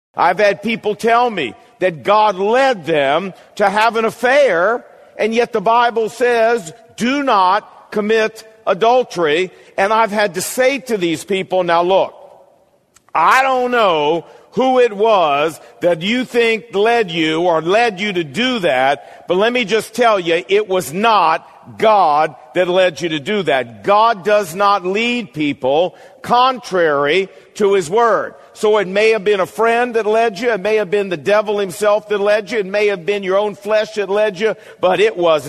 I've had people tell me that God led them to have an affair, and yet the Bible says, do not commit adultery. And I've had to say to these people, now look, I don't know who it was that you think led you to do that, but let me just tell you, it was not God that led you to do that. God does not lead people contrary to His Word. So it may have been a friend that led you, it may have been the devil himself that led you, it may have been your own flesh that led you, but it was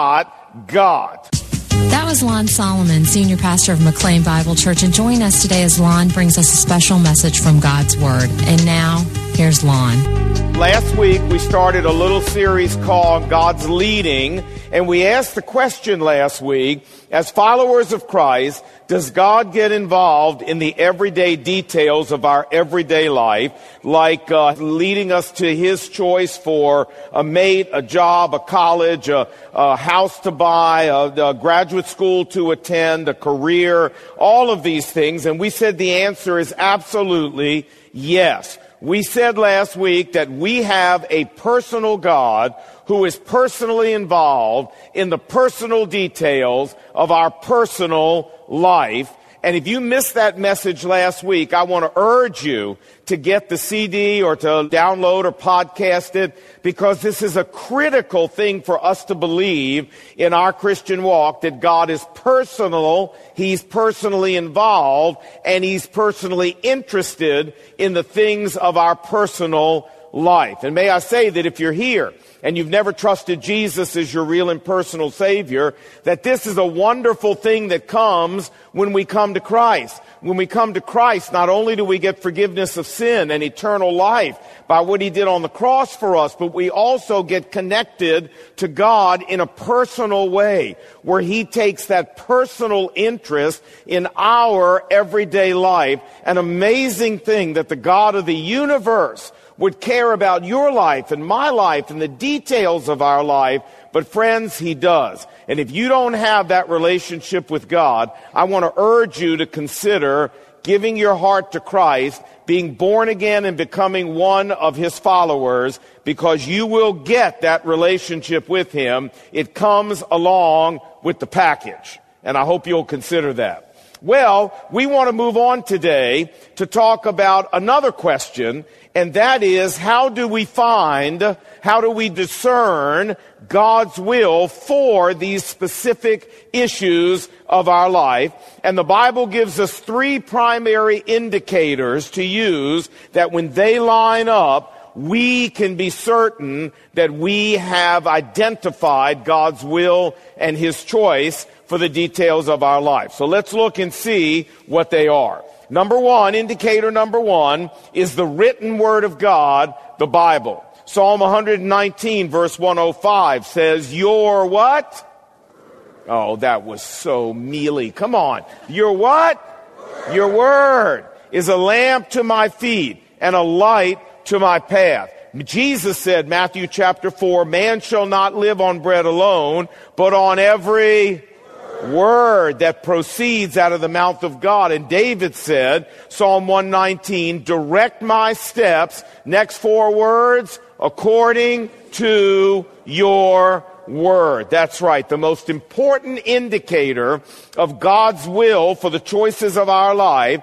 not God. That was Lon Solomon, Senior Pastor of McLean Bible Church, and join us today as Lon brings us a special message from God's Word. And now, here's Lon. Last week, we started a little series called God's Leading, and we asked the question last week, as followers of Christ, does God get involved in the everyday details of our everyday life, like leading us to His choice for a mate, a job, a college, a house to buy, a graduate school to attend, a career, all of these things? And we said the answer is absolutely yes. We said last week that we have a personal God who is personally involved in the personal details of our personal life. And if you missed that message last week, I want to urge you to get the CD or to download or podcast it, because this is a critical thing for us to believe in our Christian walk, that God is personal, He's personally involved, and He's personally interested in the things of our personal life. And may I say that if you're here and you've never trusted Jesus as your real and personal Savior, that this is a wonderful thing that comes when we come to Christ. When we come to Christ, not only do we get forgiveness of sin and eternal life by what He did on the cross for us, but we also get connected to God in a personal way, where He takes that personal interest in our everyday life. An amazing thing that the God of the universe would care about your life and my life and the details of our life. But friends, He does. And if you don't have that relationship with God, I want to urge you to consider giving your heart to Christ, being born again and becoming one of His followers, because you will get that relationship with Him. It comes along with the package. And I hope you'll consider that. Well, we want to move on today to talk about another question, and that is, how do we discern God's will for these specific issues of our life? And the Bible gives us three primary indicators to use that when they line up, we can be certain that we have identified God's will and His choice for the details of our life. So let's look and see what they are. Indicator number one is the written Word of God, the Bible. Psalm 119 verse 105 says, your what? Oh, that was so mealy. Come on. Your what? Word. Your Word is a lamp to my feet and a light to my path. Jesus said, Matthew chapter 4, man shall not live on bread alone, but on every word that proceeds out of the mouth of God. And David said, Psalm 119, direct my steps, next four words, according to your word. That's right. The most important indicator of God's will for the choices of our life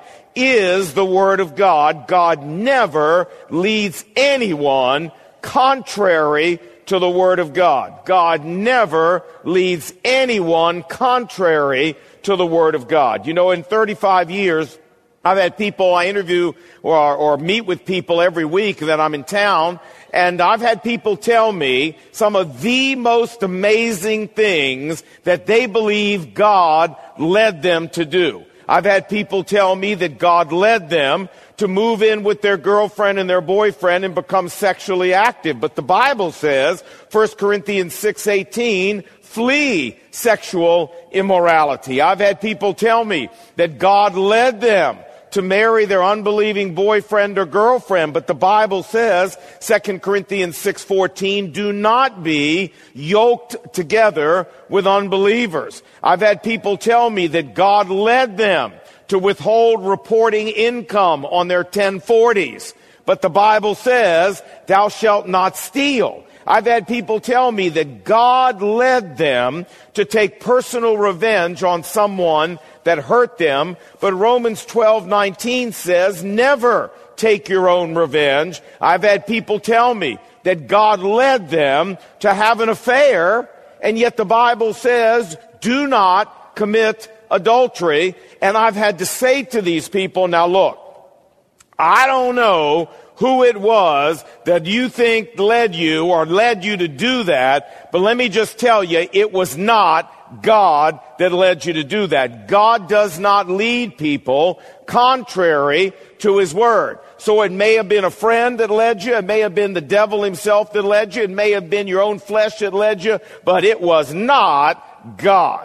is the Word of God. God never leads anyone contrary to the Word of God. God never leads anyone contrary to the Word of God. You know, in 35 years, I've had people I interview or meet with people every week that I'm in town, and I've had people tell me some of the most amazing things that they believe God led them to do. I've had people tell me that God led them to move in with their girlfriend and their boyfriend and become sexually active. But the Bible says, 1 Corinthians 6:18, flee sexual immorality. I've had people tell me that God led them to marry their unbelieving boyfriend or girlfriend. But the Bible says, 2 Corinthians 6:14, do not be yoked together with unbelievers. I've had people tell me that God led them to withhold reporting income on their 1040s. But the Bible says, thou shalt not steal. I've had people tell me that God led them to take personal revenge on someone that hurt them. But Romans 12:19 says, never take your own revenge. I've had people tell me that God led them to have an affair, and yet the Bible says, do not commit adultery. And I've had to say to these people, now look, I don't know who it was that you think led you to do that, but let me just tell you, it was not God that led you to do that. God does not lead people contrary to His Word. So it may have been a friend that led you, it may have been the devil himself that led you, it may have been your own flesh that led you, but it was not God.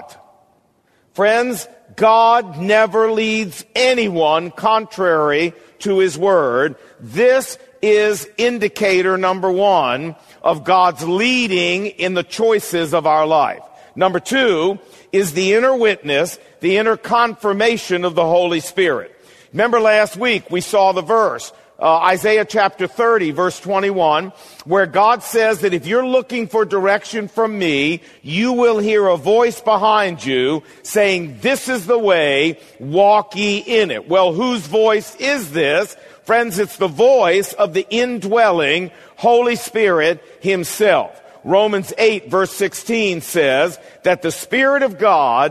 Friends, God never leads anyone contrary to His Word. This is indicator number one of God's leading in the choices of our life. Number two is the inner witness, the inner confirmation of the Holy Spirit. Remember last week we saw the verse, Isaiah chapter 30, verse 21, where God says that if you're looking for direction from me, you will hear a voice behind you saying, this is the way, walk ye in it. Well, whose voice is this? Friends, it's the voice of the indwelling Holy Spirit Himself. Romans 8, verse 16 says that the Spirit of God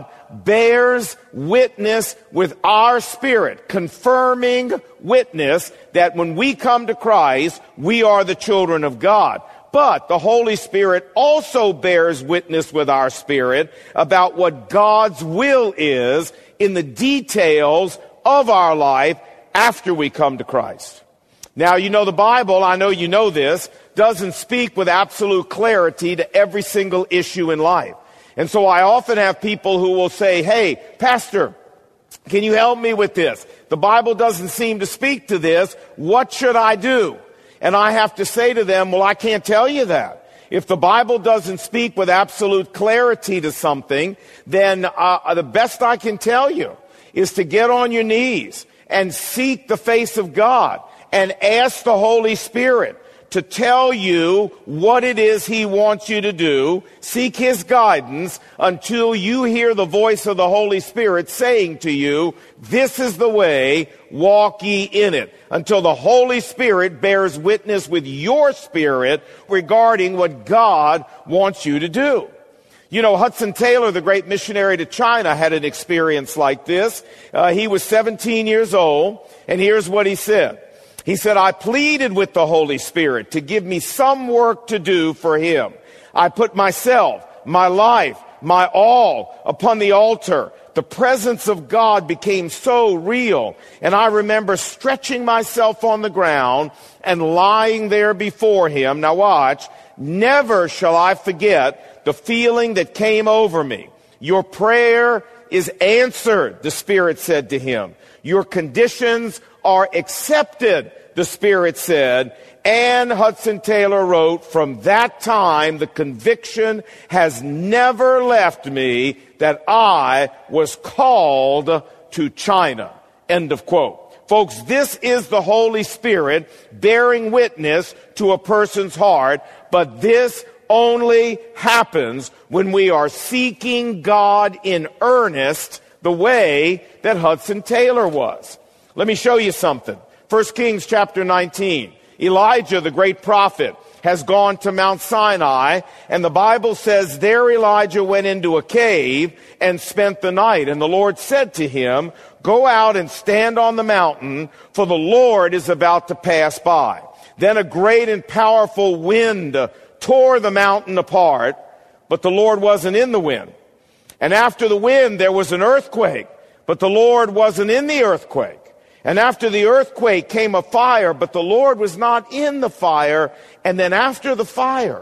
bears witness with our spirit, confirming witness that when we come to Christ, we are the children of God. But the Holy Spirit also bears witness with our spirit about what God's will is in the details of our life after we come to Christ. Now, you know the Bible, I know you know this, doesn't speak with absolute clarity to every single issue in life. And so I often have people who will say, hey, Pastor, can you help me with this? The Bible doesn't seem to speak to this. What should I do? And I have to say to them, well, I can't tell you that. If the Bible doesn't speak with absolute clarity to something, then the best I can tell you is to get on your knees and seek the face of God and ask the Holy Spirit to tell you what it is He wants you to do. Seek His guidance until you hear the voice of the Holy Spirit saying to you, this is the way, walk ye in it. Until the Holy Spirit bears witness with your spirit regarding what God wants you to do. You know, Hudson Taylor, the great missionary to China, had an experience like this. He was 17 years old, and here's what he said. He said, I pleaded with the Holy Spirit to give me some work to do for Him. I put myself, my life, my all upon the altar. The presence of God became so real. And I remember stretching myself on the ground and lying there before Him. Now watch, never shall I forget the feeling that came over me. Your prayer is answered, the Spirit said to him. Your conditions are accepted, the Spirit said. And Hudson Taylor wrote, from that time, the conviction has never left me that I was called to China. End of quote. Folks, this is the Holy Spirit bearing witness to a person's heart, but this only happens when we are seeking God in earnest the way that Hudson Taylor was. Let me show you something. 1 Kings chapter 19. Elijah, the great prophet, has gone to Mount Sinai, and the Bible says there Elijah went into a cave and spent the night. And the Lord said to him, go out and stand on the mountain, for the Lord is about to pass by. Then a great and powerful wind tore the mountain apart, but the Lord wasn't in the wind. And after the wind, there was an earthquake, but the Lord wasn't in the earthquake. And after the earthquake came a fire, but the Lord was not in the fire. And then after the fire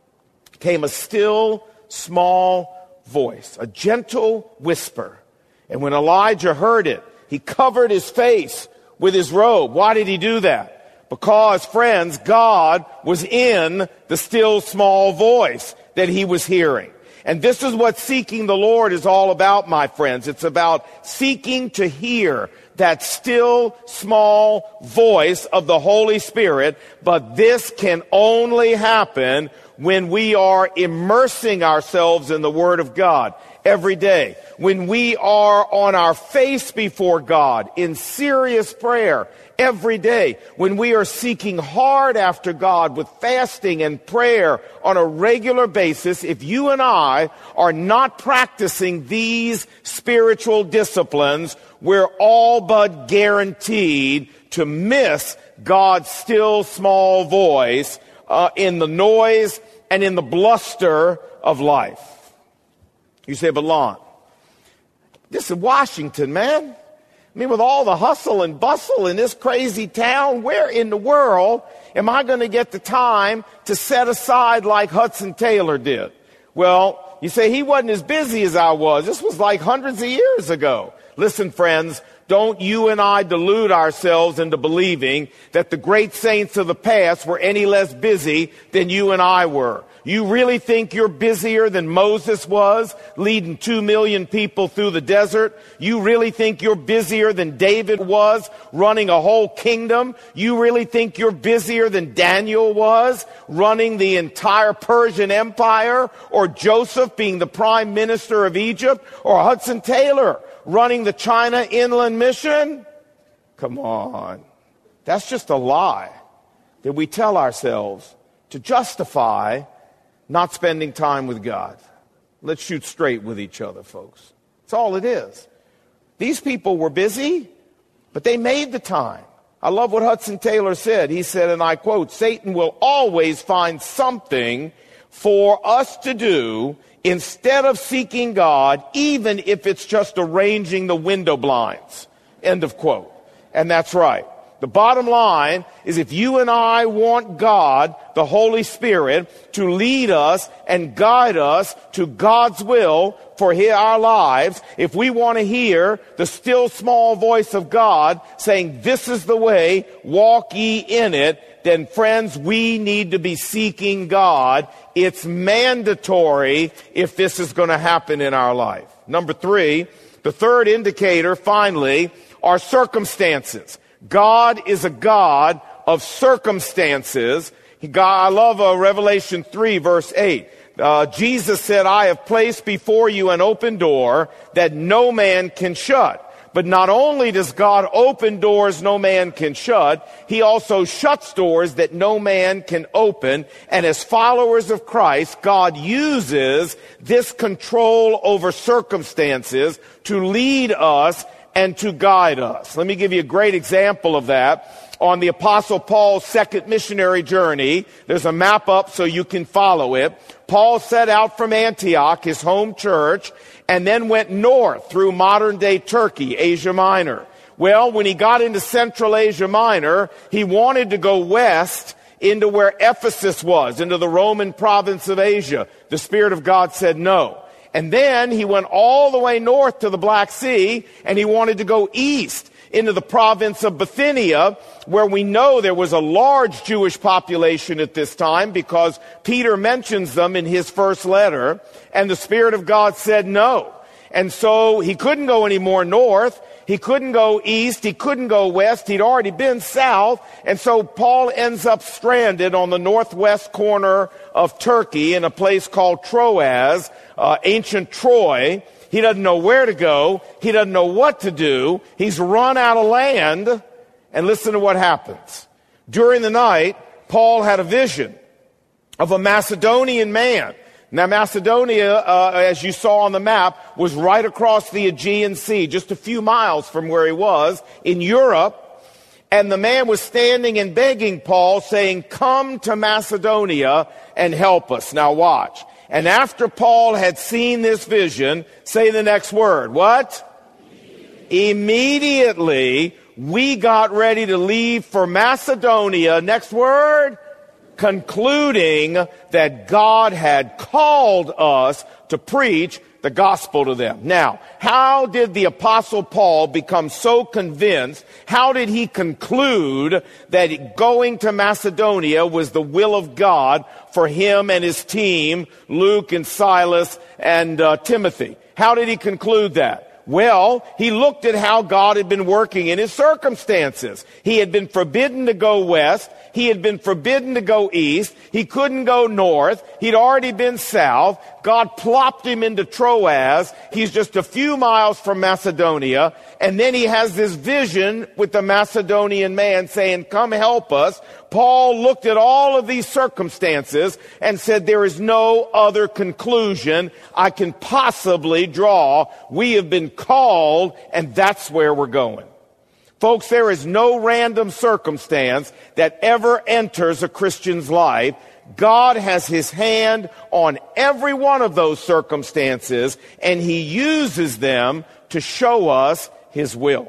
came a still, small voice, a gentle whisper. And when Elijah heard it, he covered his face with his robe. Why did he do that? Because, friends, God was in the still, small voice that he was hearing. And this is what seeking the Lord is all about, my friends. It's about seeking to hear that still, small voice of the Holy Spirit. But this can only happen when we are immersing ourselves in the Word of God every day. When we are on our face before God in serious prayer every day. When we are seeking hard after God with fasting and prayer on a regular basis. If you and I are not practicing these spiritual disciplines, we're all but guaranteed to miss God's still small voice in the noise and in the bluster of life. You say, but Lon, this is Washington, man. I mean, with all the hustle and bustle in this crazy town, where in the world am I going to get the time to set aside like Hudson Taylor did? Well, you say he wasn't as busy as I was. This was like hundreds of years ago. Listen, friends, don't you and I delude ourselves into believing that the great saints of the past were any less busy than you and I were. You really think you're busier than Moses was, leading 2 million people through the desert? You really think you're busier than David was, running a whole kingdom? You really think you're busier than Daniel was, running the entire Persian Empire? Or Joseph being the prime minister of Egypt? Or Hudson Taylor running the China Inland Mission? Come on. That's just a lie that we tell ourselves to justify not spending time with God. Let's shoot straight with each other, folks. That's all it is. These people were busy, but they made the time. I love what Hudson Taylor said. He said, and I quote, Satan will always find something for us to do instead of seeking God, even if it's just arranging the window blinds. End of quote. And that's right. The bottom line is if you and I want God, the Holy Spirit, to lead us and guide us to God's will for our lives, if we want to hear the still small voice of God saying, this is the way, walk ye in it, then friends, we need to be seeking God. It's mandatory if this is going to happen in our life. Number 3, the third indicator, finally, are circumstances. God is a God of circumstances. I love Revelation 3, verse 8. Jesus said, I have placed before you an open door that no man can shut. But not only does God open doors no man can shut, he also shuts doors that no man can open. And as followers of Christ, God uses this control over circumstances to lead us and to guide us. Let me give you a great example of that. On the Apostle Paul's second missionary journey, there's a map up so you can follow it. Paul set out from Antioch, his home church, and then went north through modern-day Turkey, Asia Minor. Well, when he got into Central Asia Minor, he wanted to go west into where Ephesus was, into the Roman province of Asia. The Spirit of God said no. And then he went all the way north to the Black Sea, and he wanted to go east into the province of Bithynia, where we know there was a large Jewish population at this time because Peter mentions them in his first letter, and the Spirit of God said no. And so he couldn't go any more north. He couldn't go east. He couldn't go west. He'd already been south. And so Paul ends up stranded on the northwest corner of Turkey in a place called Troas, ancient Troy. He doesn't know where to go. He doesn't know what to do. He's run out of land. And listen to what happens. During the night, Paul had a vision of a Macedonian man. Now, Macedonia, as you saw on the map, was right across the Aegean Sea, just a few miles from where he was, in Europe. And the man was standing and begging Paul, saying, come to Macedonia and help us. Now watch. And after Paul had seen this vision, say the next word. What? Immediately, we got ready to leave for Macedonia. Next word? Concluding that God had called us to preach the gospel to them. Now, how did the Apostle Paul become so convinced? How did he conclude that going to Macedonia was the will of God for him and his team, Luke and Silas and Timothy? How did he conclude that? Well, he looked at how God had been working in his circumstances. He had been forbidden to go west. He had been forbidden to go east. He couldn't go north. He'd already been south. God plopped him into Troas. He's just a few miles from Macedonia. And then he has this vision with the Macedonian man saying, come help us. Paul looked at all of these circumstances and said, there is no other conclusion I can possibly draw. We have been called, and that's where we're going. Folks, there is no random circumstance that ever enters a Christian's life. God has his hand on every one of those circumstances, and he uses them to show us his will.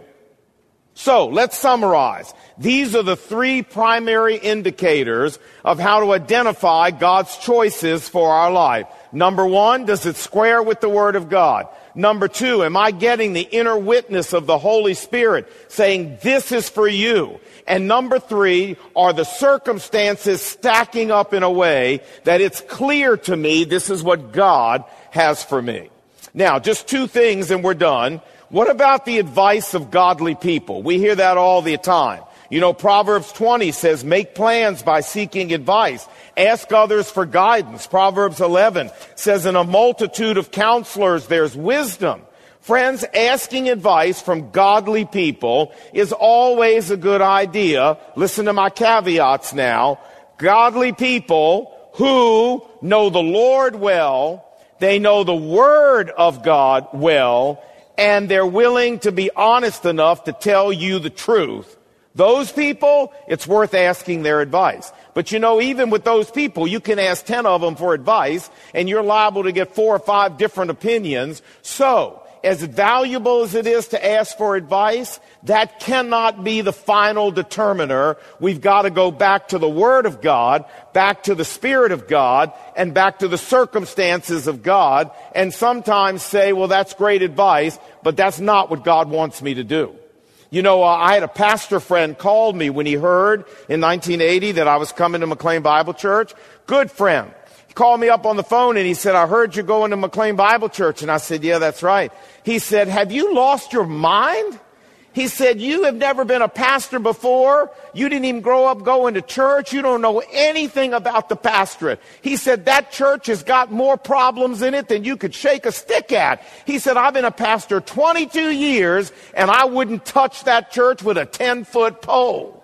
So, let's summarize. These are the three primary indicators of how to identify God's choices for our life. Number one, does it square with the Word of God? Number two, am I getting the inner witness of the Holy Spirit saying, this is for you? And number three, are the circumstances stacking up in a way that it's clear to me this is what God has for me? Now, just two things and we're done. What about the advice of godly people? We hear that all the time. You know, Proverbs 20 says, make plans by seeking advice. Ask others for guidance. Proverbs 11 says, in a multitude of counselors, there's wisdom. Friends, asking advice from godly people is always a good idea. Listen to my caveats now. Godly people who know the Lord well, they know the Word of God well, and they're willing to be honest enough to tell you the truth. Those people, it's worth asking their advice. But you know, even with those people, you can ask 10 of them for advice, and you're liable to get 4 or 5 different opinions. So, as valuable as it is to ask for advice, that cannot be the final determiner. We've got to go back to the Word of God, back to the Spirit of God, and back to the circumstances of God, and sometimes say, well, that's great advice, but that's not what God wants me to do. You know, I had a pastor friend called me when he heard in 1980 that I was coming to McLean Bible Church. Good friend. He called me up on the phone and he said, I heard you're going to McLean Bible Church. And I said, yeah, that's right. He said, have you lost your mind? He said, you have never been a pastor before. You didn't even grow up going to church. You don't know anything about the pastorate. He said, that church has got more problems in it than you could shake a stick at. He said, I've been a pastor 22 years, and I wouldn't touch that church with a 10-foot pole.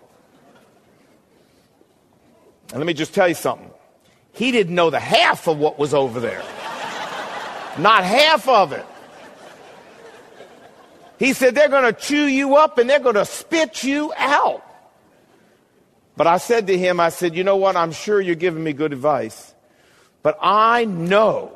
And let me just tell you something. He didn't know the half of what was over there. Not half of it. He said, they're going to chew you up and they're going to spit you out. But I said to him, I said, you know what? I'm sure you're giving me good advice. But I know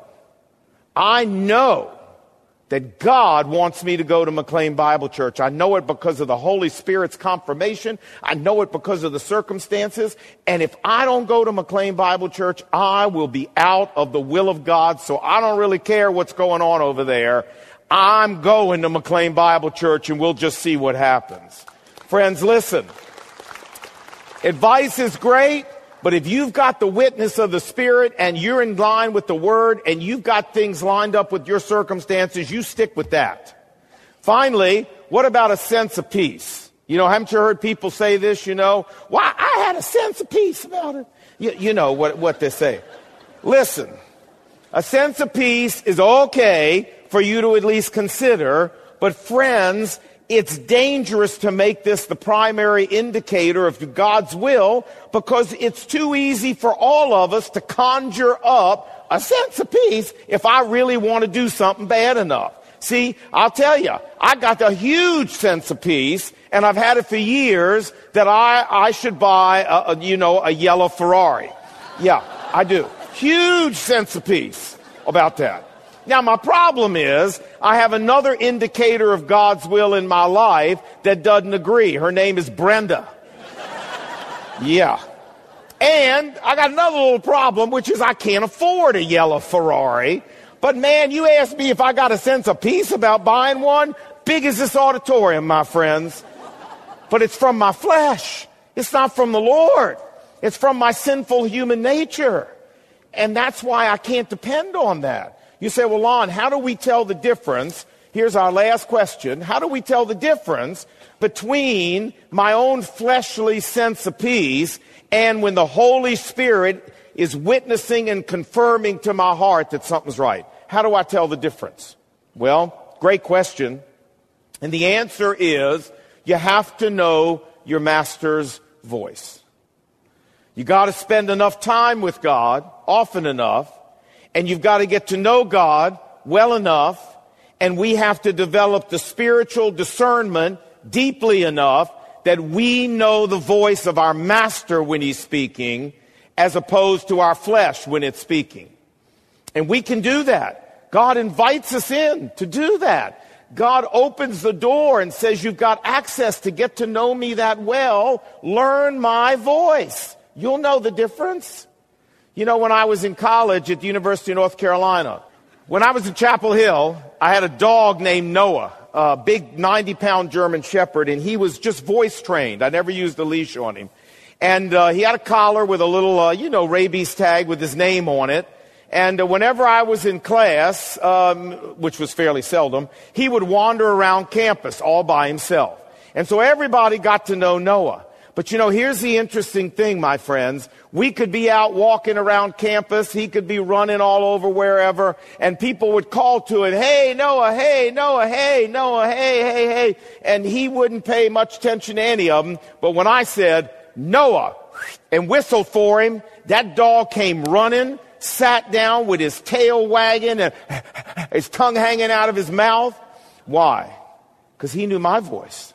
that God wants me to go to McLean Bible Church. I know it because of the Holy Spirit's confirmation. I know it because of the circumstances. And if I don't go to McLean Bible Church, I will be out of the will of God. So I don't really care what's going on over there. I'm going to McLean Bible Church, and we'll just see what happens. Friends, listen. Advice is great, but if you've got the witness of the Spirit and you're in line with the Word and you've got things lined up with your circumstances, you stick with that. Finally, what about a sense of peace? You know, haven't you heard people say this, you know? Why, I had a sense of peace about it. You know what they say. Listen, a sense of peace is okay for you to at least consider, but friends, it's dangerous to make this the primary indicator of God's will, because it's too easy for all of us to conjure up a sense of peace if I really want to do something bad enough. See, I'll tell you, I got a huge sense of peace, and I've had it for years, that I should buy a yellow Ferrari. Yeah, I do. Huge sense of peace about that. Now, my problem is I have another indicator of God's will in my life that doesn't agree. Her name is Brenda. Yeah. And I got another little problem, which is I can't afford a yellow Ferrari. But man, you ask me if I got a sense of peace about buying one, big as this auditorium, my friends. But it's from my flesh. It's not from the Lord. It's from my sinful human nature. And that's why I can't depend on that. You say, well, Lon, how do we tell the difference? Here's our last question. How do we tell the difference between my own fleshly sense of peace and when the Holy Spirit is witnessing and confirming to my heart that something's right? How do I tell the difference? Well, great question. And the answer is you have to know your master's voice. You got to spend enough time with God, often enough, and you've got to get to know God well enough, and we have to develop the spiritual discernment deeply enough that we know the voice of our master when he's speaking as opposed to our flesh when it's speaking. And we can do that. God invites us in to do that. God opens the door and says, you've got access to get to know me that well. Learn my voice. You'll know the difference. You know, when I was in college at the University of North Carolina, when I was in Chapel Hill, I had a dog named Noah, a big 90-pound German Shepherd, and he was just voice trained. I never used a leash on him. And he had a collar with a little, rabies tag with his name on it. And whenever I was in class, which was fairly seldom, he would wander around campus all by himself. And so everybody got to know Noah. But here's the interesting thing, my friends. We could be out walking around campus. He could be running all over wherever. And people would call to it, hey, Noah, hey, Noah, hey, Noah, hey, hey, hey. And he wouldn't pay much attention to any of them. But when I said, Noah, and whistled for him, that dog came running, sat down with his tail wagging and his tongue hanging out of his mouth. Why? Because he knew my voice.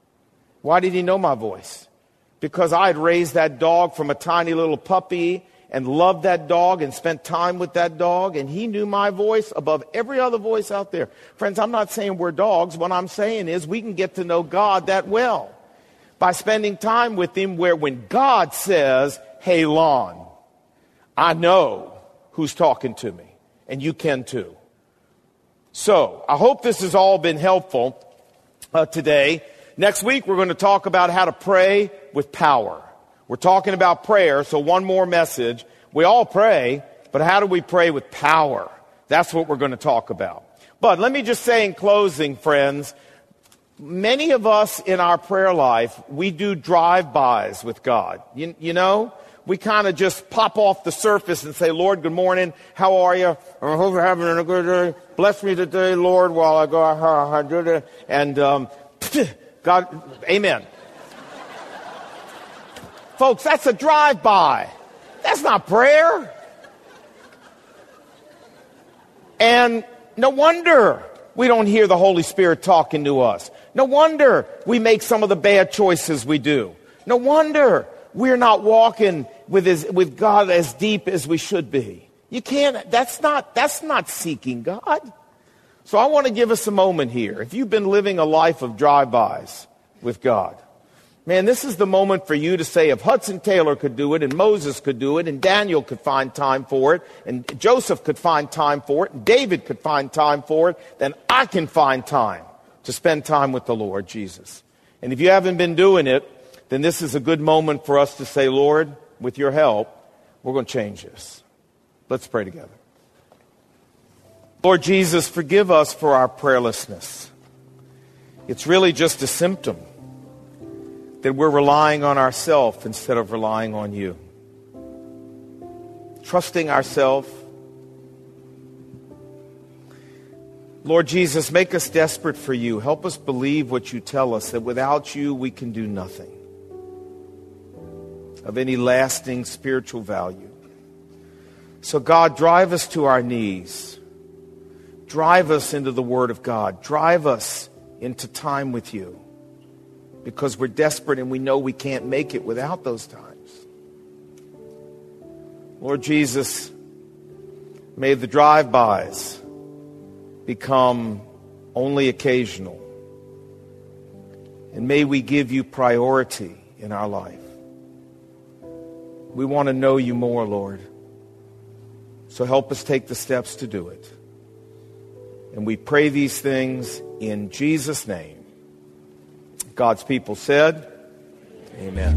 Why did he know my voice? Because I had raised that dog from a tiny little puppy and loved that dog and spent time with that dog, and he knew my voice above every other voice out there. Friends, I'm not saying we're dogs. What I'm saying is we can get to know God that well by spending time with him, where when God says, hey, Lon, I know who's talking to me, and you can too. So I hope this has all been helpful today. Next week, we're going to talk about how to pray with power. We're talking about prayer, so one more message. We all pray, but how do we pray with power? That's what we're going to talk about. But let me just say in closing, friends, many of us in our prayer life, we do drive-bys with God. You know? We kind of just pop off the surface and say, Lord, good morning. How are you? I hope you're having a good day. Bless me today, Lord, while I go. And God, amen. Folks, that's a drive-by. That's not prayer. And no wonder we don't hear the Holy Spirit talking to us. No wonder we make some of the bad choices we do. No wonder we're not walking with God as deep as we should be. You can't, that's not seeking God. So I want to give us a moment here. If you've been living a life of drive-bys with God, man, this is the moment for you to say, if Hudson Taylor could do it, and Moses could do it, and Daniel could find time for it, and Joseph could find time for it, and David could find time for it, then I can find time to spend time with the Lord Jesus. And if you haven't been doing it, then this is a good moment for us to say, Lord, with your help, we're going to change this. Let's pray together. Lord Jesus, forgive us for our prayerlessness. It's really just a symptom that we're relying on ourselves instead of relying on you. Trusting ourselves. Lord Jesus, make us desperate for you. Help us believe what you tell us, that without you we can do nothing of any lasting spiritual value. So God, drive us to our knees. Drive us into the Word of God. Drive us into time with you. Because we're desperate and we know we can't make it without those times. Lord Jesus, may the drive-bys become only occasional. And may we give you priority in our life. We want to know you more, Lord. So help us take the steps to do it. And we pray these things in Jesus' name. God's people said, amen.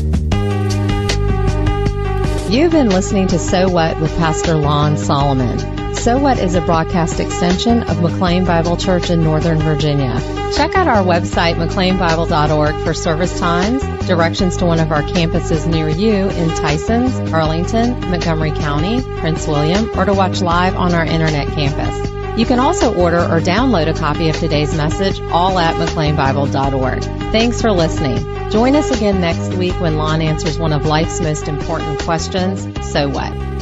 You've been listening to So What with Pastor Lon Solomon. So What is a broadcast extension of McLean Bible Church in Northern Virginia. Check out our website, McLeanBible.org, for service times, directions to one of our campuses near you in Tysons, Arlington, Montgomery County, Prince William, or to watch live on our internet campus. You can also order or download a copy of today's message, all at McLeanBible.org. Thanks for listening. Join us again next week when Lon answers one of life's most important questions, so what?